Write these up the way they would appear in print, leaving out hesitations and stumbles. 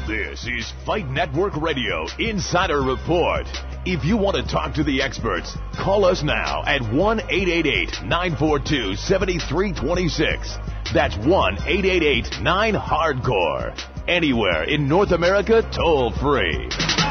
This is Fight Network Radio Insider Report. If you want to talk to the experts, call us now at 1-888-942-7326. That's 1-888-9-HARDCORE. Anywhere in North America, toll free.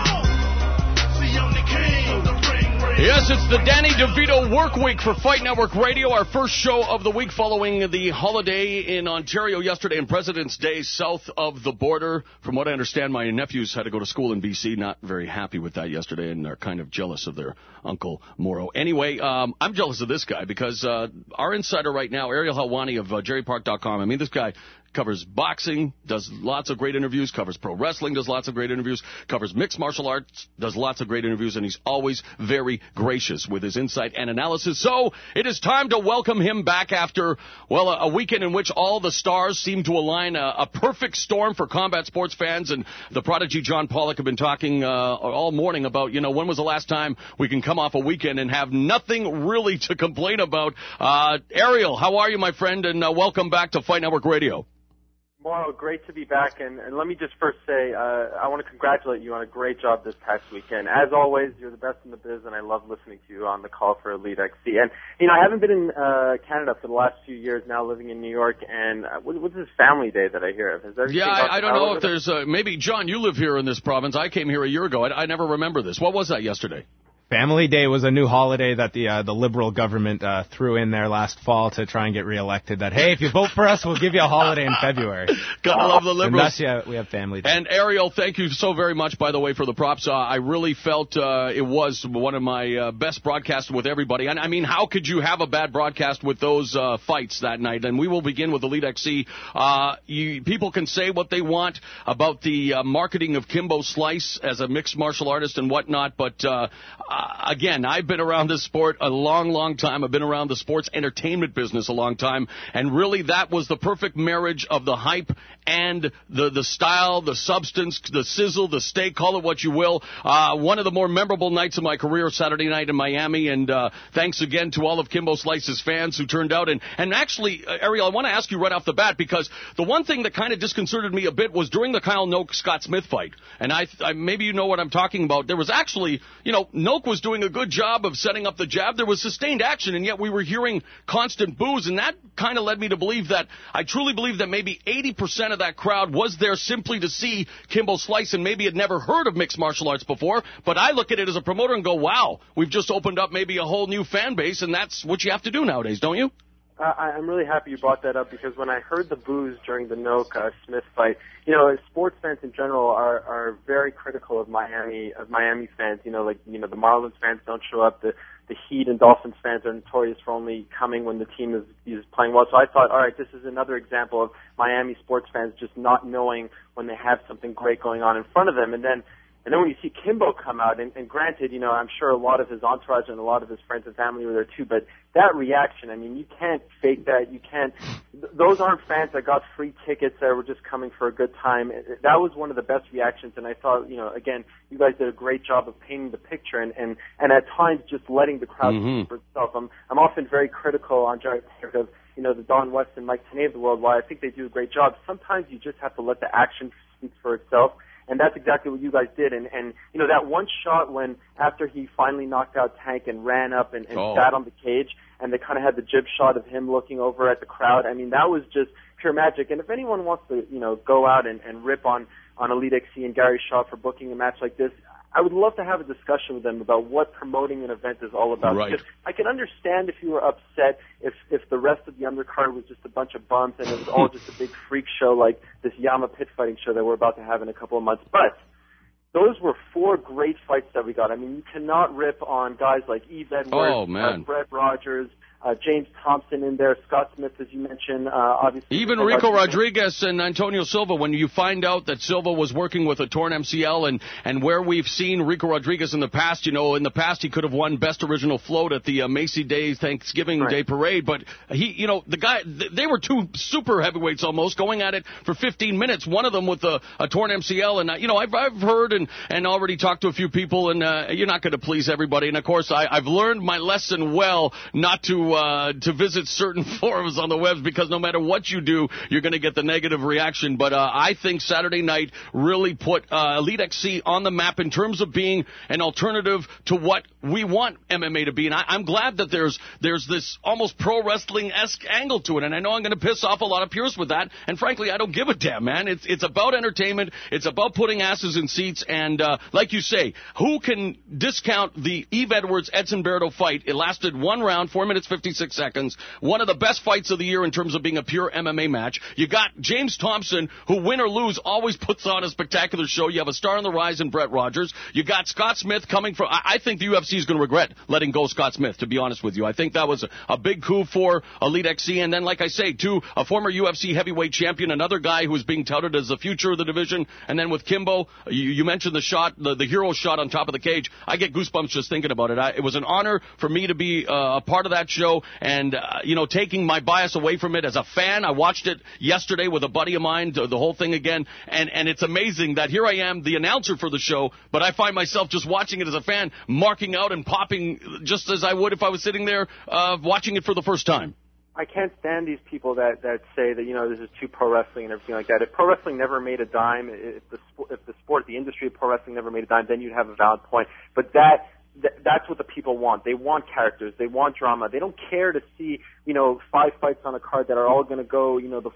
Yes, it's the Danny DeVito Work Week for Fight Network Radio, our first show of the week following the holiday in Ontario yesterday and President's Day south of the border. From what I understand, my nephews had to go to school in BC, not very happy with that yesterday, and are kind of jealous of their Uncle Morrow. Anyway, I'm jealous of this guy because our insider right now, Ariel Helwani of JerryPark.com, I mean, this guy covers boxing, does lots of great interviews, covers pro wrestling, does lots of great interviews, covers mixed martial arts, does lots of great interviews, and he's always very gracious with his insight and analysis. So it is time to welcome him back after, well, a weekend in which all the stars seem to align, a perfect storm for combat sports fans. And the prodigy John Pollock have been talking all morning about, when was the last time we can come off a weekend and have nothing really to complain about. Ariel, how are you, my friend? And welcome back to Fight Network Radio. Morrow, great to be back, and let me just first say I want to congratulate you on a great job this past weekend. As always, you're the best in the biz, and I love listening to you on the call for Elite XC. And, I haven't been in Canada for the last few years now, living in New York, and what's this family day that I hear of? I don't know if there's maybe, John, you live here in this province. I came here a year ago. I never remember this. What was that yesterday? Family Day was a new holiday that the Liberal government threw in there last fall to try and get reelected. That, hey, if you vote for us, we'll give you a holiday in February. Gotta love the Liberals. And thus, we have Family Day. And Ariel, thank you so very much, by the way, for the props. I really felt it was one of my best broadcasts with everybody. And I mean, how could you have a bad broadcast with those fights that night? And we will begin with Elite XC. People can say what they want about the marketing of Kimbo Slice as a mixed martial artist and whatnot, but again, I've been around this sport a long, long time. I've been around the sports entertainment business a long time, and really that was the perfect marriage of the hype and the style, the substance, the sizzle, the steak, call it what you will. One of the more memorable nights of my career, Saturday night in Miami, and thanks again to all of Kimbo Slice's fans who turned out. And actually, Ariel, I want to ask you right off the bat, because the one thing that kind of disconcerted me a bit was during the Kyle Noak-Scott Smith fight, and I maybe you know what I'm talking about. There was actually, Noak was doing a good job of setting up the jab. There was sustained action, and yet we were hearing constant boos, and that kind of led me to believe that, I truly believe that maybe 80% of that crowd was there simply to see Kimbo Slice and maybe had never heard of mixed martial arts before. But I look at it as a promoter and go, wow, we've just opened up maybe a whole new fan base, and that's what you have to do nowadays, don't you? I'm really happy you brought that up, because when I heard the boos during the Noak-Smith fight, sports fans in general are very critical of Miami fans. The Marlins fans don't show up. The Heat and Dolphins fans are notorious for only coming when the team is playing well. So I thought, all right, this is another example of Miami sports fans just not knowing when they have something great going on in front of them. And then when you see Kimbo come out, and granted, I'm sure a lot of his entourage and a lot of his friends and family were there too, but that reaction, I mean, you can't fake that. You can't. Those aren't fans that got free tickets that were just coming for a good time. That was one of the best reactions, and I thought, again, you guys did a great job of painting the picture and at times just letting the crowd speak for itself. I'm often very critical on Jerry Park of, the Don West and Mike Tenay of the world, while I think they do a great job. Sometimes you just have to let the action speak for itself. And that's exactly what you guys did. And that one shot when, after he finally knocked out Tank and ran up and sat on the cage, and they kind of had the jib shot of him looking over at the crowd, I mean, that was just pure magic. And if anyone wants to, go out and rip on Elite XC and Gary Shaw for booking a match like this, I would love to have a discussion with them about what promoting an event is all about. Right. Because I can understand if you were upset if the rest of the undercard was just a bunch of bumps and it was all just a big freak show like this Yama pit fighting show that we're about to have in a couple of months. But those were 4 great fights that we got. I mean, you cannot rip on guys like Eve Edwards, Brett Rogers, James Thompson in there, Scott Smith, as you mentioned, obviously. Even Rico Rodriguez and Antonio Silva, when you find out that Silva was working with a torn MCL, and where we've seen Rico Rodriguez in the past, in the past he could have won Best Original Float at the Macy Day Thanksgiving Day Parade, but he, the guy, they were 2 super heavyweights almost going at it for 15 minutes, one of them with a torn MCL, and, I've heard and already talked to a few people, and you're not going to please everybody, and of course I've learned my lesson well not to to visit certain forums on the webs because no matter what you do, you're going to get the negative reaction. But I think Saturday night really put Elite XC on the map in terms of being an alternative to what we want MMA to be. And I'm glad that there's this almost pro wrestling-esque angle to it. And I know I'm going to piss off a lot of purists with that. And frankly, I don't give a damn, man. It's about entertainment. It's about putting asses in seats. And like you say, who can discount the Eve Edwards-Edson Barreto fight? It lasted 1 round, 4 minutes, 56 seconds. One of the best fights of the year in terms of being a pure MMA match. You got James Thompson, who win or lose always puts on a spectacular show. You have a star on the rise in Brett Rogers. You got Scott Smith coming from. I think the UFC is going to regret letting go Scott Smith, to be honest with you. I think that was a big coup for Elite XC. And then, like I say, too, a former UFC heavyweight champion, another guy who is being touted as the future of the division. And then with Kimbo, you mentioned the shot, the hero shot on top of the cage. I get goosebumps just thinking about it. It was an honor for me to be a part of that show. And, taking my bias away from it as a fan, I watched it yesterday with a buddy of mine, the whole thing again. And it's amazing that here I am, the announcer for the show, but I find myself just watching it as a fan, marking out and popping just as I would if I was sitting there watching it for the first time. I can't stand these people that say that, this is too pro wrestling and everything like that. If pro wrestling never made a dime, if the industry of pro wrestling never made a dime, then you'd have a valid point. But that's what the people want. They want characters. They want drama. They don't care to see, 5 fights on a card that are all going to go,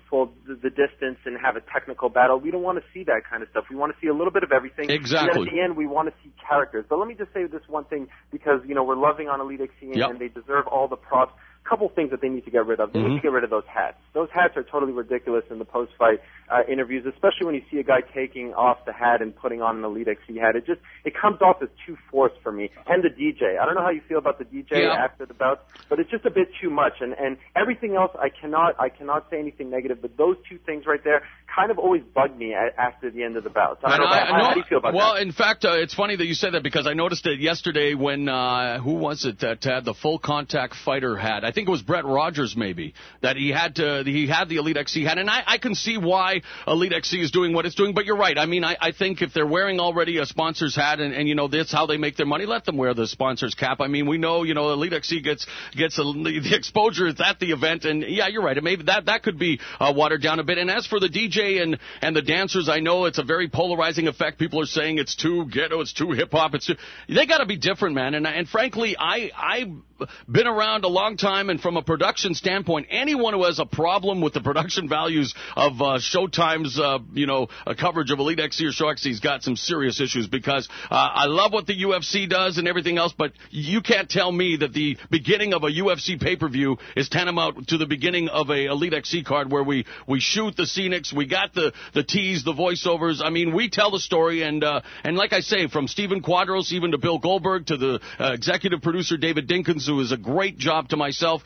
the distance and have a technical battle. We don't want to see that kind of stuff. We want to see a little bit of everything. Exactly. And at the end, we want to see characters. But let me just say this one thing because, we're loving on Elite XC and they deserve all the props. Couple things that they need to get rid of. They need to get rid of those hats. Those hats are totally ridiculous in the post-fight interviews, especially when you see a guy taking off the hat and putting on an Elite XC hat. It comes off as too forced for me. And the DJ. I don't know how you feel about the DJ after the bouts, but it's just a bit too much. And everything else, I cannot say anything negative, but those two things right there kind of always bug me after the end of the bouts. How do you feel about that? Well, in fact, it's funny that you said that because I noticed it yesterday when, who was it that had the full contact fighter hat? I think it was Brett Rogers, maybe, that he had the Elite XC hat, and I can see why Elite XC is doing what it's doing. But you're right. I mean, I think if they're wearing already a sponsor's hat, and that's how they make their money, let them wear the sponsor's cap. I mean, we know, Elite XC gets the exposure at the event, and yeah, you're right. Maybe that could be watered down a bit. And as for the DJ and the dancers, I know it's a very polarizing effect. People are saying it's too ghetto, it's too hip hop, they got to be different, man. And frankly, I've been around a long time, and from a production standpoint, anyone who has a problem with the production values of Showtime's, coverage of Elite XC or Show XC's got some serious issues because I love what the UFC does and everything else, but you can't tell me that the beginning of a UFC pay-per-view is tantamount to the beginning of a Elite XC card where we shoot the scenics, we got the teas, the voiceovers. I mean, we tell the story, and like I say, from Stephen Quadros even to Bill Goldberg to the executive producer David Dinkins, who is a great job to myself,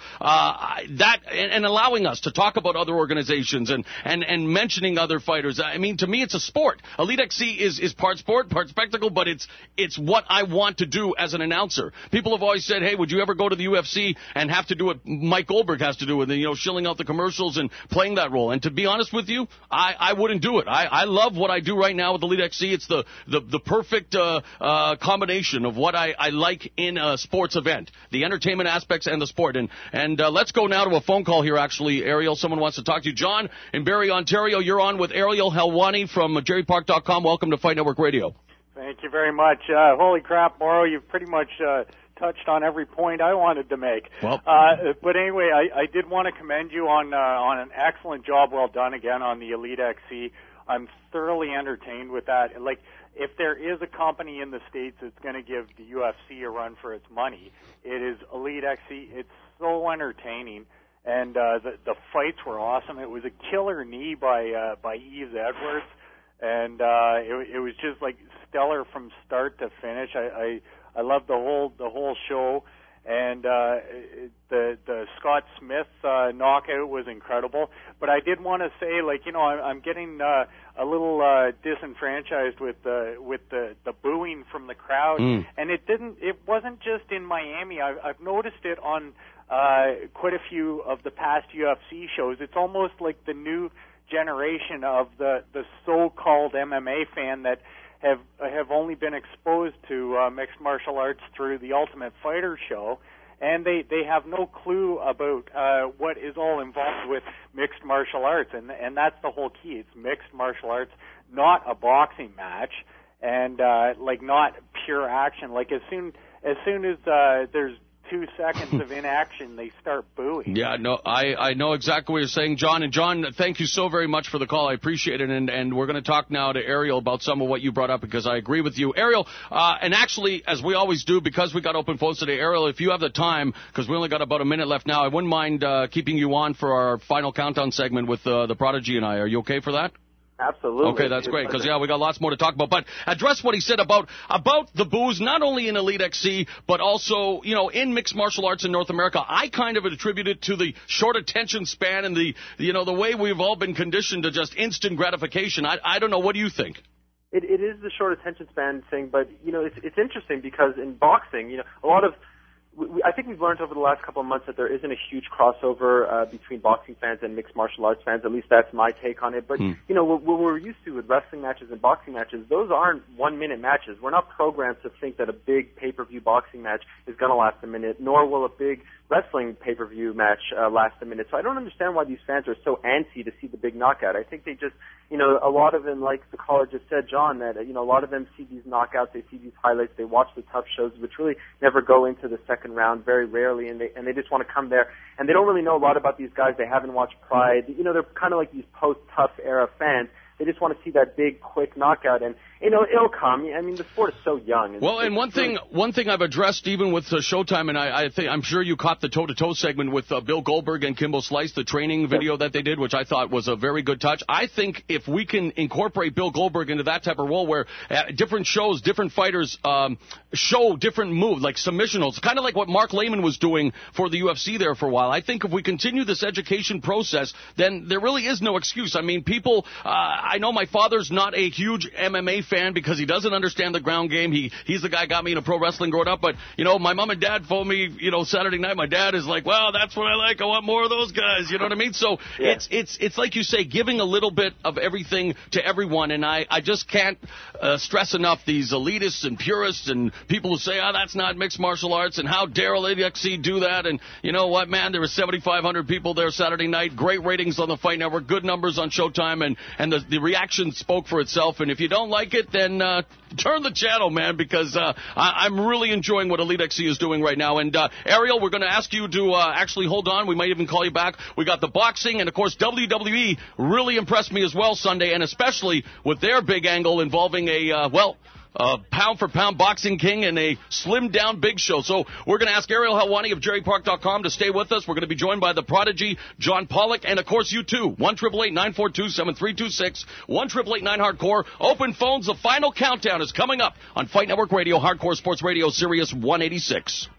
and allowing us to talk about other organizations and mentioning other fighters. I mean, to me, it's a sport. Elite XC is part sport, part spectacle, but it's what I want to do as an announcer. People have always said, hey, would you ever go to the UFC and have to do what Mike Goldberg has to do with, shilling out the commercials and playing that role? And to be honest with you, I wouldn't do it. I love what I do right now with Elite XC. It's the perfect combination of what I like in a sports event, the entertainment aspects and the sport. And let's go now to a phone call here, actually, Ariel. Someone wants to talk to you. John in Barrie, Ontario, you're on with Ariel Helwani from JerryPark.com. Welcome to Fight Network Radio. Thank you very much. Holy crap, Mauro, you've pretty much touched on every point I wanted to make. Well, but anyway, I did want to commend you on an excellent job, well done again on the Elite XC. I'm thoroughly entertained with that. Like, if there is a company in the States that's going to give the UFC a run for its money, it is Elite XC. It's so entertaining, and the fights were awesome. It was a killer knee by Eve Edwards, and it was just like stellar from start to finish. I loved the whole show, and the Scott Smith knockout was incredible. But I did want to say, I'm getting a little disenfranchised with the booing from the crowd, and it wasn't just in Miami. I've noticed it on quite a few of the past UFC shows. It's almost like the new generation of the so-called MMA fan that have only been exposed to mixed martial arts through the Ultimate Fighter show, and they have no clue about what is all involved with mixed martial arts, and that's the whole key. It's mixed martial arts, not a boxing match, and not pure action. Like as soon as there's 2 seconds of inaction, they start booing. Yeah, no, I know exactly what you're saying, John. And John, thank you so very much for the call. I appreciate it. And we're going to talk now to Ariel about some of what you brought up, because I agree with you. Ariel, and actually, as we always do, because we got open phones today, Ariel, if you have the time, because we only got about a minute left now, I wouldn't mind keeping you on for our final countdown segment with the Prodigy and I. Are you okay for that? Absolutely. Okay, that's great, because, we got lots more to talk about. But address what he said about the booze, not only in Elite XC, but also, in mixed martial arts in North America. I kind of attribute it to the short attention span and the way we've all been conditioned to just instant gratification. I don't know. What do you think? It is the short attention span thing, but, it's interesting because in boxing, a lot of I think we've learned over the last couple of months that there isn't a huge crossover between boxing fans and mixed martial arts fans. At least that's my take on it. But, what we're used to with wrestling matches and boxing matches, those aren't 1-minute matches. We're not programmed to think that a big pay-per-view boxing match is going to last a minute, nor will a big wrestling pay-per-view match last a minute. So I don't understand why these fans are so antsy to see the big knockout. I think they just, a lot of them, like the caller just said, John, that, a lot of them see these knockouts, they see these highlights, they watch the tough shows, which really never go into the second round very rarely, and they just want to come there. And they don't really know a lot about these guys. They haven't watched Pride. They're kind of like these post-tough era fans. They just want to see that big, quick knockout, and it'll come. I mean, the sport is so young. And one thing I've addressed even with Showtime, and I'm sure you caught the toe-to-toe segment with Bill Goldberg and Kimbo Slice, the training video that they did, which I thought was a very good touch. I think if we can incorporate Bill Goldberg into that type of role, where different shows, different fighters show different moves, like submission holds, kind of like what Mark Lehman was doing for the UFC there for a while. I think if we continue this education process, then there really is no excuse. I mean, people. I know my father's not a huge MMA fan because he doesn't understand the ground game. He's the guy got me into pro wrestling growing up. But, my mom and dad phoned me, Saturday night. My dad is like, well, that's what I like. I want more of those guys. You know what I mean? So it's like you say, giving a little bit of everything to everyone. And I just can't stress enough these elitists and purists and people who say, that's not mixed martial arts, and how dare LAXC do that. And you know what, man? There were 7,500 people there Saturday night. Great ratings on the Fight Network. Good numbers on Showtime. And the reaction spoke for itself. And if you don't like it, then turn the channel, man, because I'm really enjoying what Elite XC is doing right now. And Ariel, we're going to ask you to actually hold on. We might even call you back. We got the boxing, and of course WWE really impressed me as well Sunday, and especially with their big angle involving a pound-for-pound boxing king and a slimmed-down Big Show. So we're going to ask Ariel Helwani of JerryPark.com to stay with us. We're going to be joined by the Prodigy, John Pollock, and, of course, you too. 1-888-942-7326, 1-888-9-HARDCORE. Open phones. The final countdown is coming up on Fight Network Radio, Hardcore Sports Radio, Sirius 186.